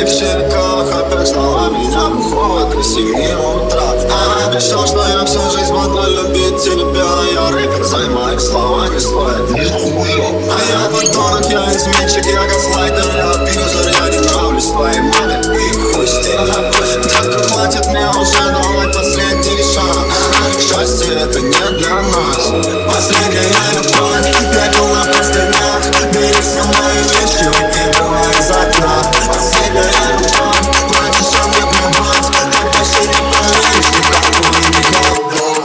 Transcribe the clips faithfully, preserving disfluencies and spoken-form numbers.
моих щеках опять снова меня бухает до семи утра. Она обещал, что я всю жизнь буду любить тебя. Я рэпер, за мои слова не стоит нихуя. А я подонок, я изменщик, я газлайтер, я абьюзер. Я не нравлюсь твоей маме, и хуй с ней. Детка, хватит мне уже, давай последний шанс. Счастье это не для нас. Последняя любовь, я был на простынях. Бери все мои вещи, выкидывай из окна. Последняя любовь, плачешь, а мне плевать. Ты больше не поверишь никому и никогда.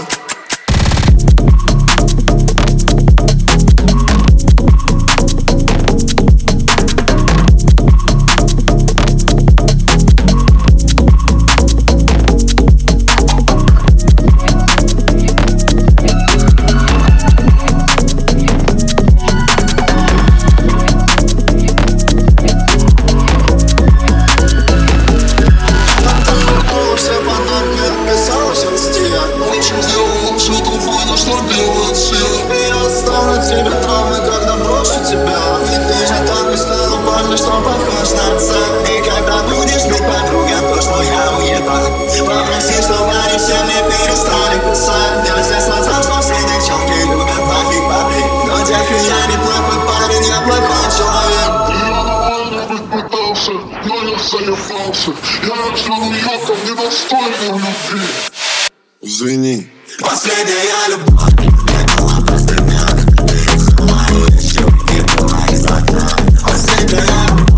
Я оставлю тебе травмы, когда брошу тебя. И ты же так не сказал, парни, что похож на отца. И когда будешь бить подруга, то что я уебал. Попроси, чтобы они все мне перестали писать. Я здесь сказал, что все девчонки любят плохих парней. Но девки, я не плохой парень, я плохой человек. Я нормально быть пытался, но я заебался. Я человеком недостойным любви. Извини. Последняя любовь, я была в простынях. Ты мои вещи выкидывай из окна. Последняя любовь.